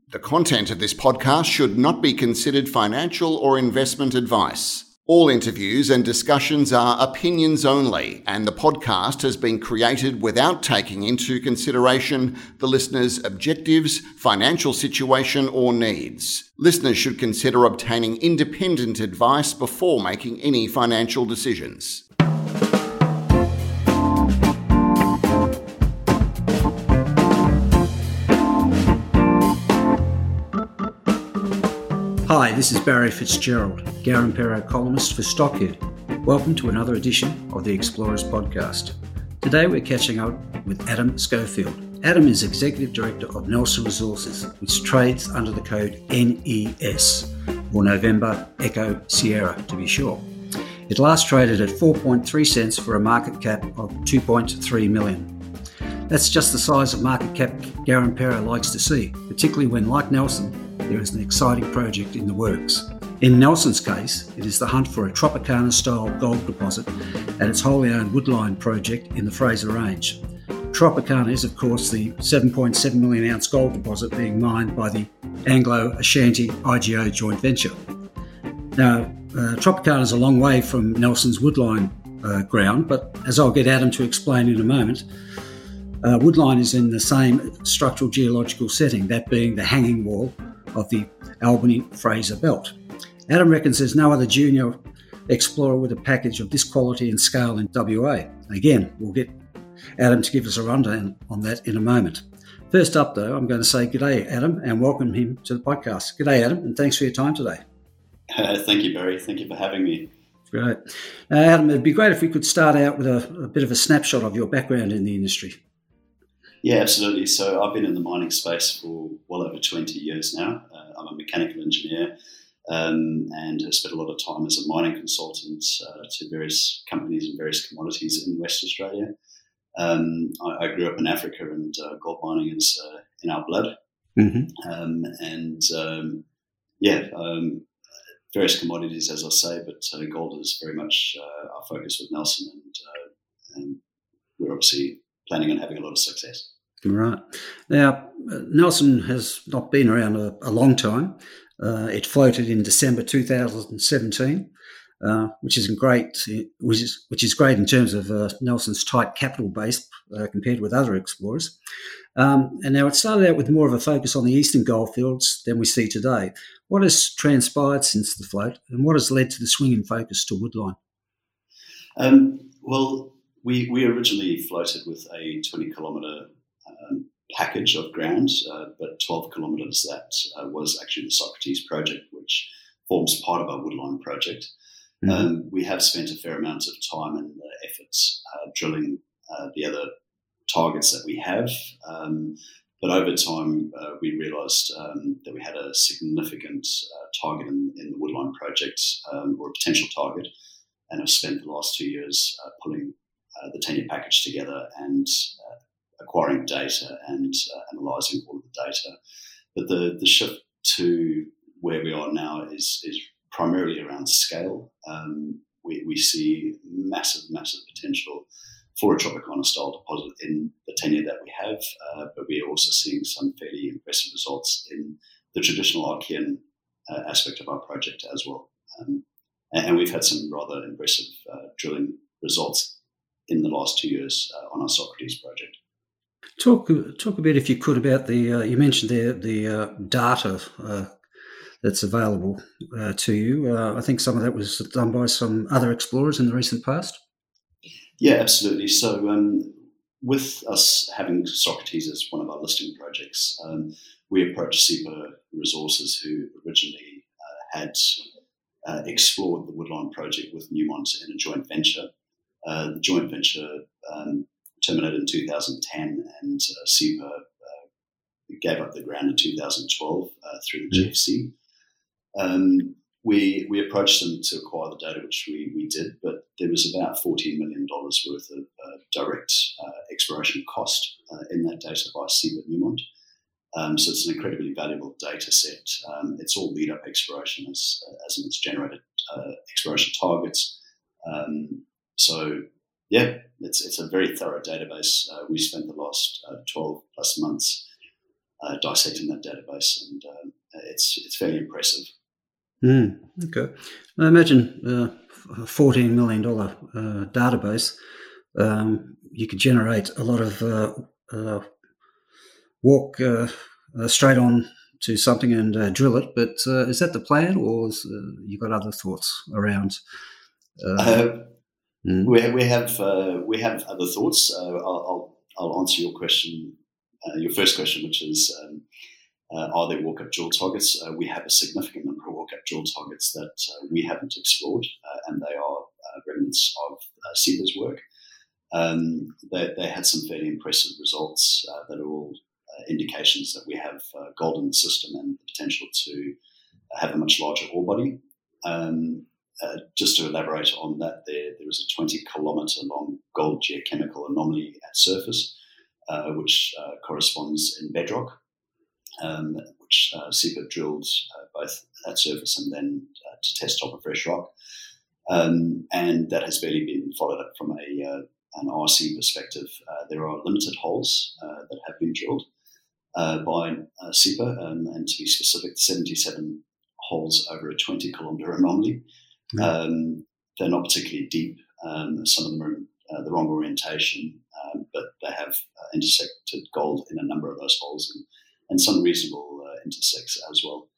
The content of this podcast should not be considered financial or investment advice. All interviews and discussions are opinions only, and the podcast has been created without taking into consideration the listener's objectives, financial situation, or needs. Listeners should consider obtaining independent advice before making any financial decisions. Hi, this is Barry Fitzgerald, Garimpeiro columnist for Stockhead. Welcome to another edition of the Explorers Podcast. Today we're catching up with Adam Schofield. Adam is Executive Director of Nelson Resources, which trades under the code NES, or November Echo Sierra to be short. It last traded at 4.3 cents for a market cap of 2.3 million. That's just the size of market cap Garimpeiro likes to see, particularly when, like Nelson, there is an exciting project in the works. In Nelson's case, it is the hunt for a Tropicana-style gold deposit at its wholly owned Woodline project in the Fraser Range. Tropicana is, of course, the 7.7 million ounce gold deposit being mined by the Anglo-Ashanti IGO joint venture. Now, Tropicana is a long way from Nelson's Woodline ground, but as I'll get Adam to explain in a moment, Woodline is in the same structural geological setting, that being the hanging wall of the Albany-Fraser Belt. Adam reckons there's no other junior explorer with a package of this quality and scale in WA. Again, we'll get Adam to give us a rundown on that in a moment. First up, though, I'm going to say g'day, Adam, and welcome him to the podcast. G'day, Adam, and thanks for your time today. Thank you, Barry. Thank you for having me. Great. Adam, it'd be great if we could start out with a bit of a snapshot of your background in the industry. Yeah, absolutely. So I've been in the mining space for well over 20 years now. I'm a mechanical engineer and have spent a lot of time as a mining consultant to various companies and various commodities in West Australia. I grew up in Africa and gold mining is in our blood. Various commodities, as I say, but gold is very much our focus with Nelson, and we're obviously planning on having a lot of success. Right. Now, Nelson has not been around a long time. It floated in December 2017, which is great in terms of Nelson's tight capital base compared with other explorers. And now it started out with more of a focus on the eastern goldfields than we see today. What has transpired since the float, and what has led to the swing in focus to Woodline? We originally floated with a 20-kilometre package of ground, but 12 kilometres that was actually the Socrates project, which forms part of our Woodline project. We have spent a fair amount of time and efforts drilling the other targets that we have, but over time we realised that we had a significant target in the Woodline project, or a potential target, and have spent the last 2 years pulling the 10-year package together and acquiring data and analysing all of the data. But the shift to where we are now is primarily around scale. We see massive potential for a Tropicana-style deposit in the tenure that we have, but we are also seeing some fairly impressive results in the traditional Archean aspect of our project as well. And we've had some rather impressive drilling results in the last 2 years on our Socrates project. Talk a bit, if you could, about the you mentioned the data that's available to you. I think some of that was done by some other explorers in the recent past. Yeah, absolutely. So with us having Socrates as one of our listing projects, we approached SEPA Resources, who originally had explored the Woodline project with Newmont in a joint venture. The joint venture terminated in 2010, and SEPA gave up the ground in 2012 through the GFC. We approached them to acquire the data, which we did, but there was about $14 million worth of direct exploration cost in that data by SEPA Newmont. So it's an incredibly valuable data set. It's all lead-up exploration as in it's generated exploration targets. It's a very thorough database. We spent the last 12 plus months dissecting that database, and it's fairly impressive. Okay. I imagine a $14 million database, you could generate a lot of walk straight on to something and drill it. But is that the plan, or you got other thoughts around? We have other thoughts. I'll answer your question, your first question, which is, are there walk-up drill targets? We have a significant number of walk-up drill targets that we haven't explored, and they are remnants of SEPA's work. They had some fairly impressive results that are all indications that we have gold in the system and the potential to have a much larger ore body. Just to elaborate on that, there was a 20-kilometre long gold geochemical anomaly at surface, which corresponds in bedrock, which SEPA drilled both at surface and then to test top of fresh rock. And that has barely been followed up from an RC perspective. There are limited holes that have been drilled by SEPA, and to be specific, 77 holes over a 20-kilometre anomaly. They're not particularly deep. Some of them are in the wrong orientation, but they have intersected gold in a number of those holes and some reasonable intersects as well.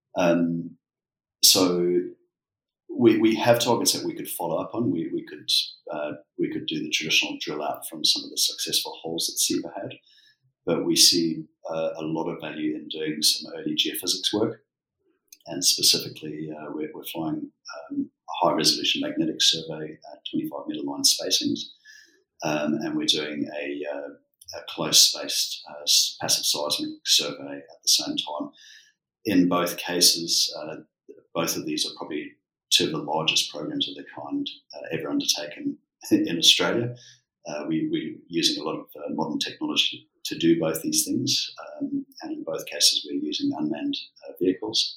So we have targets that we could follow up on. We could do the traditional drill out from some of the successful holes that SEPA had, but we see a lot of value in doing some early geophysics work. And specifically, we're flying a high-resolution magnetic survey at 25-metre line spacings, and we're doing a close-spaced passive seismic survey at the same time. In both cases, both of these are probably two of the largest programs of their kind ever undertaken in Australia. We're using a lot of modern technology to do both these things, and in both cases, we're using unmanned vehicles.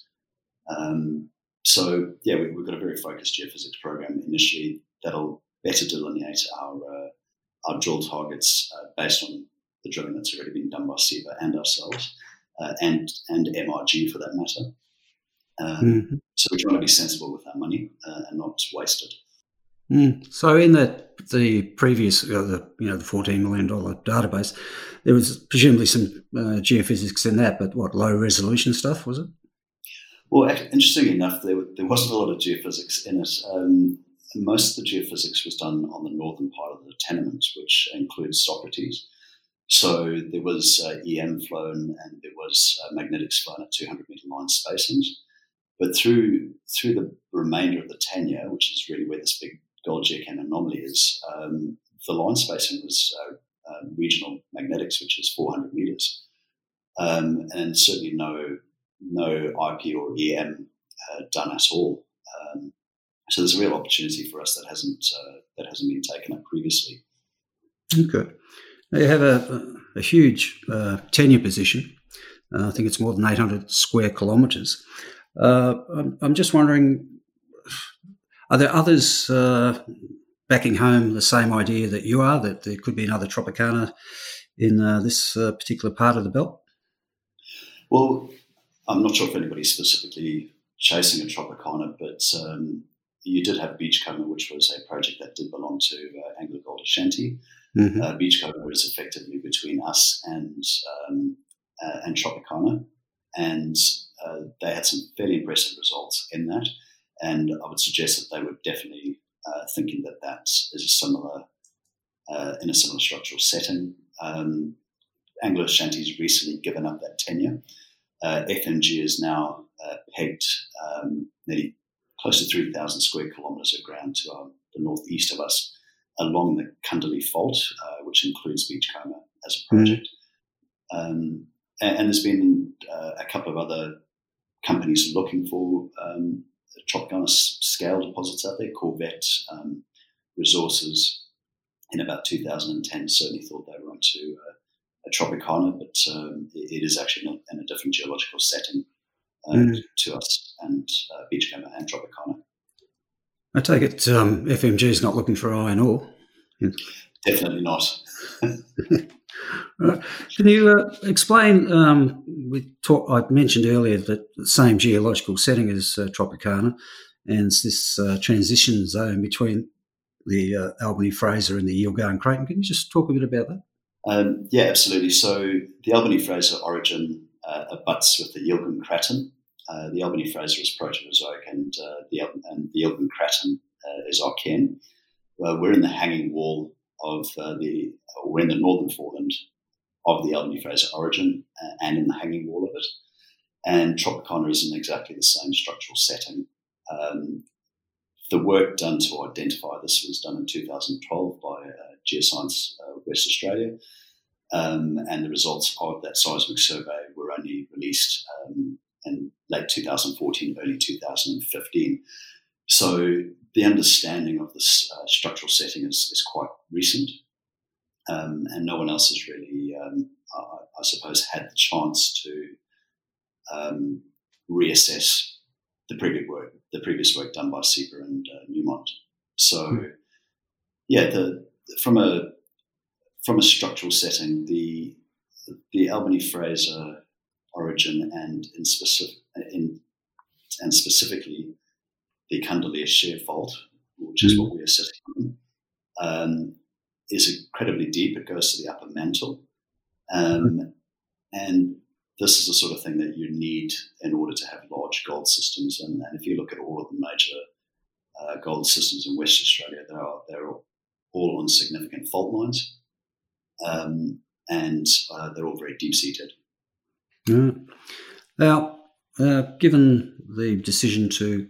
So we've got a very focused geophysics program initially that'll better delineate our drill targets based on the drilling that's already been done by SEPA and ourselves, and MRG for that matter. So we're trying to be sensible with our money and not waste it. So in the previous, the $14 million database, there was presumably some geophysics in that, but what, low resolution stuff, was it? Well, interestingly enough, there wasn't a lot of geophysics in it. Most of the geophysics was done on the northern part of the tenement, which includes Socrates. So there was EM flown and there was magnetics flown at 200-metre line spacings. But through the remainder of the tenure, which is really where this big gold geochem anomaly is, the line spacing was regional magnetics, which is 400 metres, and certainly no IP or EM done at all. So there's a real opportunity for us that hasn't been taken up previously. Okay. Now you have a huge tenure position. I think it's more than 800 square kilometres. I'm just wondering, are there others backing home the same idea that you are, that there could be another Tropicana in this particular part of the belt? Well, I'm not sure if anybody's specifically chasing a Tropicana, but you did have Beachcomber, which was a project that did belong to AngloGold Ashanti. Beachcomber is effectively between us and Tropicana, and they had some fairly impressive results in that. And I would suggest that they were definitely thinking that is in a similar structural setting. Anglo Ashanti's recently given up that tenure. FMG is now pegged nearly close to 3,000 square kilometres of ground to the northeast of us along the Kundalini Fault, which includes Beachcomber as a project. And there's been a couple of other companies looking for Tropicana scale deposits out there. Corvette Resources in about 2010 certainly thought they were onto a Tropicana, but it is actually in a different geological setting to us and Beachcomber and Tropicana. I take it FMG is not looking for iron ore. Definitely not. Can you explain? I mentioned earlier that the same geological setting as Tropicana, and it's this transition zone between the Albany Fraser and the Yilgarn Craton. Can you just talk a bit about that? Yeah, absolutely. So the Albany Fraser origin abuts with the Yilgarn Craton. The Albany Fraser is Proterozoic, and the Yilgarn Craton is Archean. We're in the hanging wall of we're in the northern foreland of the Albany Fraser origin and in the hanging wall of it. And Tropicana is in exactly the same structural setting. The work done to identify this was done in 2012 by Geoscience West Australia, and the results of that seismic survey were only released in late 2014, early 2015. So the understanding of this structural setting is quite recent, and no one else has really, I suppose, had the chance to reassess the previous work done by Sieber and Newmont. So, yeah, from a structural setting, the Albany Fraser origin and specifically the Candelier Shear Fault, which is what we are sitting on, is incredibly deep. It goes to the upper mantle, and this is the sort of thing that you need in order to have large gold systems. And if you look at all of the major gold systems in West Australia, they're all on significant fault lines, and they're all very deep-seated. Now, given the decision to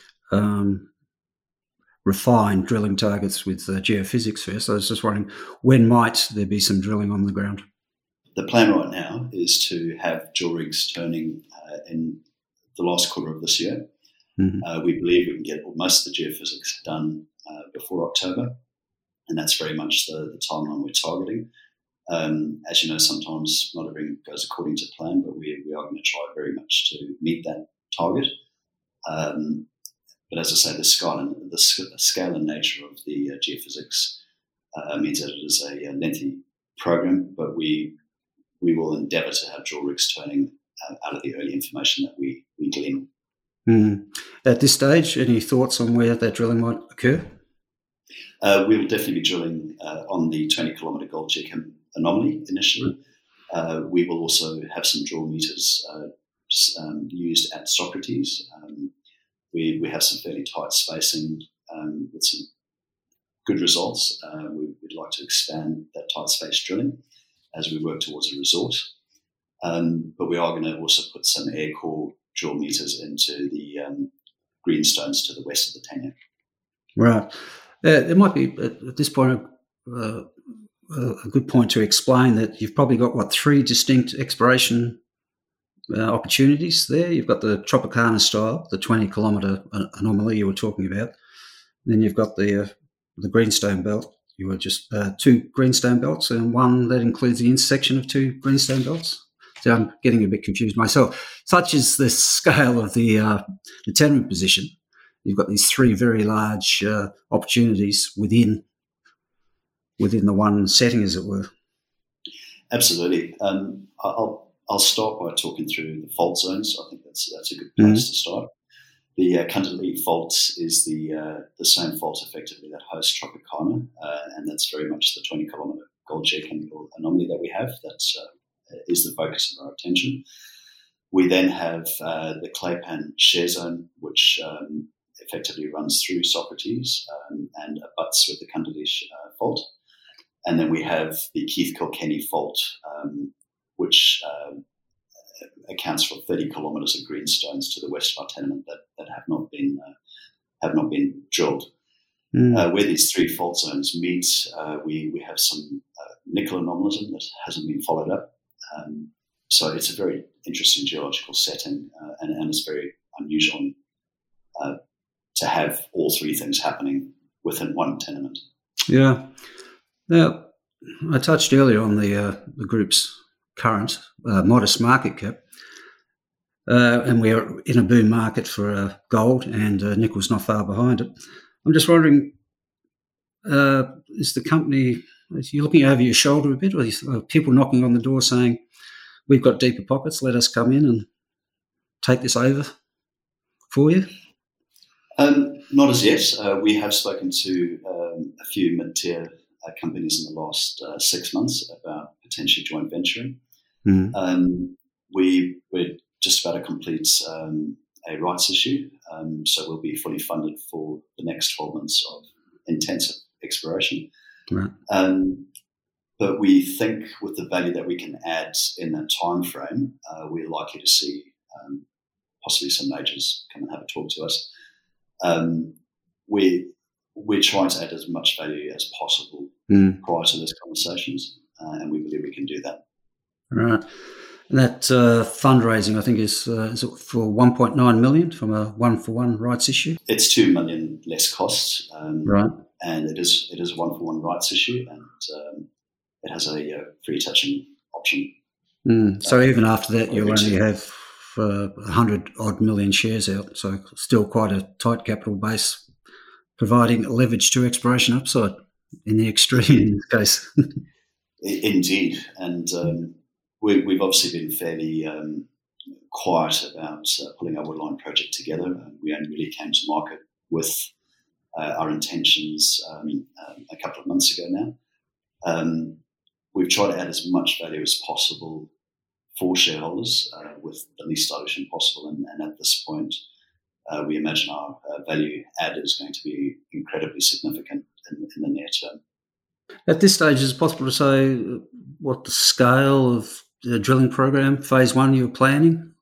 refine drilling targets with geophysics first, I was just wondering, when might there be some drilling on the ground? The plan right now is to have drill rigs turning in the last quarter of this year. Mm-hmm. We believe we can get most of the geophysics done before October, and that's very much the timeline we're targeting. As you know, sometimes not everything goes according to plan, but we are going to try very much to meet that target. But as I say, the scale and nature of the geophysics means that it is a lengthy program, but we will endeavour to have drill rigs turning out of the early information that we glean. At this stage, any thoughts on where that drilling might occur? We will definitely be drilling on the 20-kilometre Gold Jacam anomaly initially. We will also have some drill meters used at Socrates. We have some fairly tight spacing with some good results. We'd like to expand that tight space drilling as we work towards a resource. But we are going to also put some air core drill meters into the greenstones to the west of the tenure. Right. There might be, at this point, a good point to explain that you've probably got, 3 distinct exploration opportunities there. You've got the Tropicana style, the 20-kilometre anomaly you were talking about. Then you've got the greenstone belt. You were just 2 greenstone belts and one that includes the intersection of 2 greenstone belts. So I'm getting a bit confused myself. Such is the scale of the tenement position. You've got these 3 very large opportunities within the one setting, as it were. Absolutely. I'll start by talking through the fault zones. I think that's a good place to start. The Candelier fault is the same fault effectively that hosts Tropicana, and that's very much the 20-kilometre Gold Jacam anomaly that we have. That is the focus of our attention. We then have the Claypan Shear Zone, which effectively runs through Socrates and abuts with the Candelier fault. And then we have the Keith Kilkenny fault, which accounts for 30 kilometres of greenstones to the west of our tenement that have not been drilled. Where these 3 fault zones meet, we have some nickel anomalism that hasn't been followed up. So it's a very interesting geological setting, and it's very unusual to have all 3 things happening within one tenement. Yeah. Now, I touched earlier on the group's current modest market cap, and we're in a boom market for gold, and nickel's not far behind it. I'm just wondering, is the company you're looking over your shoulder a bit, or are people knocking on the door saying, "We've got deeper pockets, let us come in and take this over for you"? Not as yet. We have spoken to a few mid-tier companies in the last 6 months about potentially joint venturing. We're just about to complete a rights issue, so we'll be fully funded for the next 12 months of intensive exploration. Right. But we think with the value that we can add in that time frame, we're likely to see possibly some majors come and have a talk to us. We're trying to add as much value as possible prior to those conversations, and we believe we can do that. Right. And that fundraising, I think, is it for 1.9 million from a 1-for-1 rights issue? It's 2 million less costs, right? And it is a 1-for-1 rights issue, and it has a free touching option. So even after that, you'll only have 100 odd million shares out, so still quite a tight capital base, providing leverage to exploration upside in the extreme in this case. Indeed, and we've obviously been fairly quiet about pulling our Woodline project together. We only really came to market with our intentions a couple of months ago now. We've tried to add as much value as possible for shareholders with the least dilution possible, and at this point, we imagine our value add is going to be incredibly significant in the near term. At this stage, is it possible to say what the scale of the drilling program, phase 1, you're planning?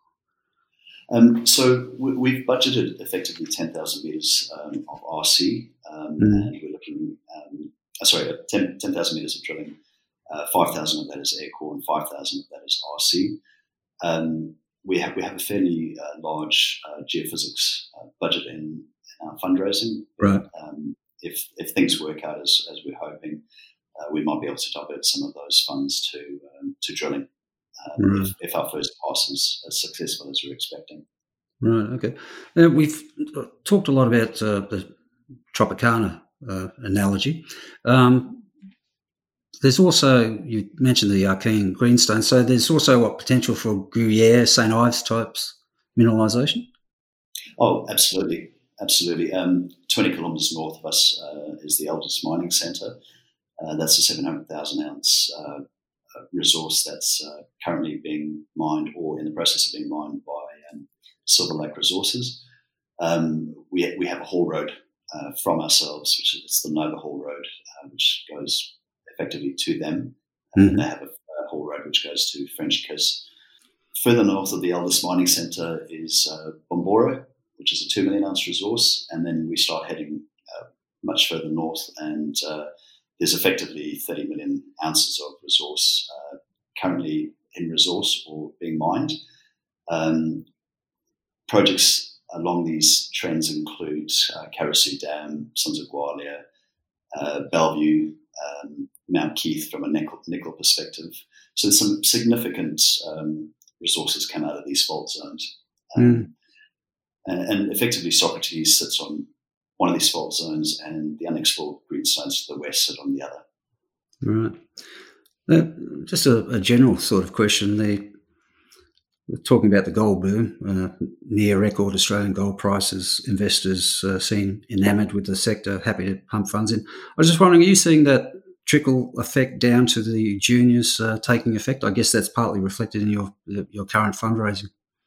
So we've budgeted effectively 10,000 metres of RC, and we're looking, 10,000 metres of drilling, 5,000 of that is air core and 5,000 of that is RC. We have a fairly large geophysics budget in our fundraising. Right. If things work out as we're hoping, we might be able to divert some of those funds to drilling if our first pass is as successful as we're expecting. Right. Okay. Now, we've talked a lot about the Tropicana analogy. There's also, you mentioned the Archean greenstone, so there's also what potential for Gruyere, St. Ives types mineralisation? Oh, absolutely. 20 kilometres north of us is the Elders Mining Centre. That's a 700,000 ounce resource that's currently being mined or in the process of being mined by Silver Lake Resources. We have a haul road from ourselves, it's the Nova Haul Road, which goes effectively to them. And they have a haul road which goes to French Kiss. Further north of the Elders Mining Centre is Bombora, which is a 2 million ounce resource, and then we start heading much further north, and there's effectively 30 million ounces of resource currently in resource or being mined. Projects along these trends include Carosue Dam, Sons of Gwalia, Bellevue, Mount Keith from a nickel perspective. So there's some significant resources come out of these fault zones. And effectively Socrates sits on one of these fault zones and the unexplored greenstones to the west sit on the other. Right. Just a general sort of question. We're talking about the gold boom, near record Australian gold prices, investors seem enamoured with the sector, happy to pump funds in. I was just wondering, are you seeing that trickle effect down to the juniors taking effect? I guess that's partly reflected in your current fundraising.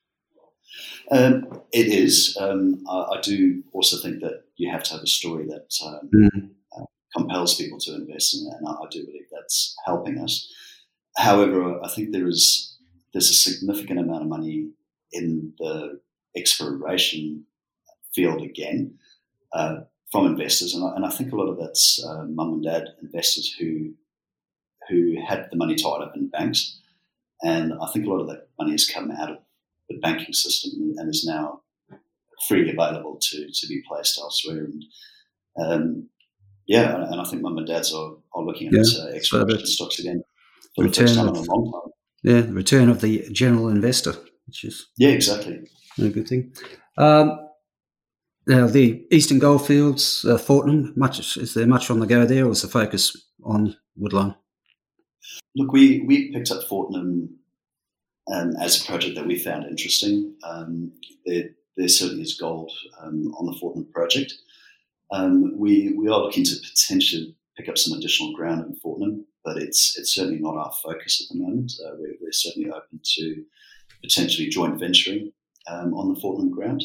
It is. I do also think that you have to have a story that compels people to invest in that, and I do believe that's helping us. However, I think there's a significant amount of money in the exploration field again from investors, and I think a lot of that's mum and dad investors who had the money tied up in banks, and I think a lot of that money has come out of the banking system and is now freely available to be placed elsewhere. And and I think mum and dads are looking at exploration stocks again for the first time in a long time. Yeah, the return of the general investor, which is exactly a good thing. Now, the Eastern Goldfields, Fortnum, is there much on the go there, or is the focus on Woodlawn? Look, we picked up Fortnum as a project that we found interesting. There certainly is gold on the Fortnum project. We are looking to potentially pick up some additional ground in Fortnum, but it's certainly not our focus at the moment. We're certainly open to potentially joint venturing on the Fortnum ground,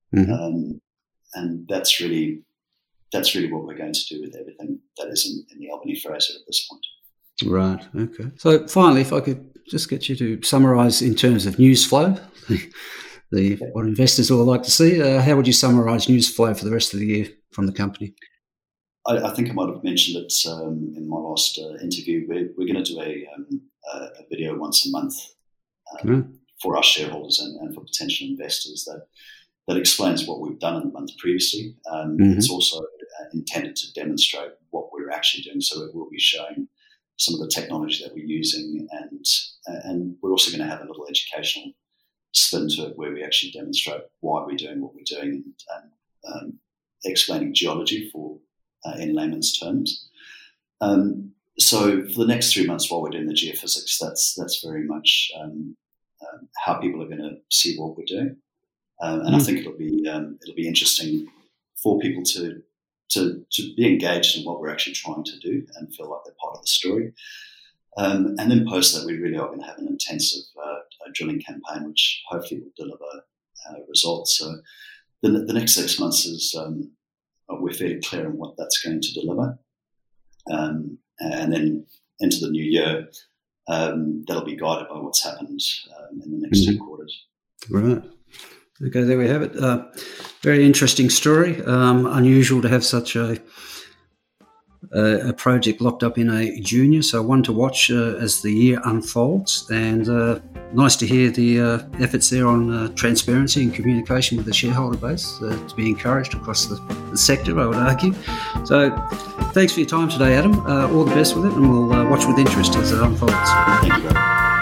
and that's really what we're going to do with everything that is in the Albany Fraser at this point. Right. Okay. So finally, if I could just get you to summarise in terms of news flow, what investors all like to see, how would you summarise news flow for the rest of the year from the company? I think I might have mentioned it in my last interview. We're going to do a video once a month for our shareholders and for potential investors that explains what we've done in the month previously. It's also intended to demonstrate what we're actually doing. So it will be showing some of the technology that we're using, and we're also going to have a little educational spin to it where we actually demonstrate why we're doing what we're doing and explaining geology in layman's terms. So for the next 3 months while we're doing the geophysics, that's very much how people are going to see what we're doing, and I think it'll be interesting for people to be engaged in what we're actually trying to do and feel like they're part of the story. And then post that, we really are going to have an intensive drilling campaign, which hopefully will deliver results. So the next 6 months is we're fairly clear on what that's going to deliver. And then into the new year, that'll be guided by what's happened in the next 2 quarters. Right. Okay, there we have it. Very interesting story. Unusual to have such a project locked up in a junior, so one to watch as the year unfolds. And nice to hear the efforts there on transparency and communication with the shareholder base to be encouraged across the sector, I would argue. So thanks for your time today, Adam. All the best with it, and we'll watch with interest as it unfolds. Thank you, Brad.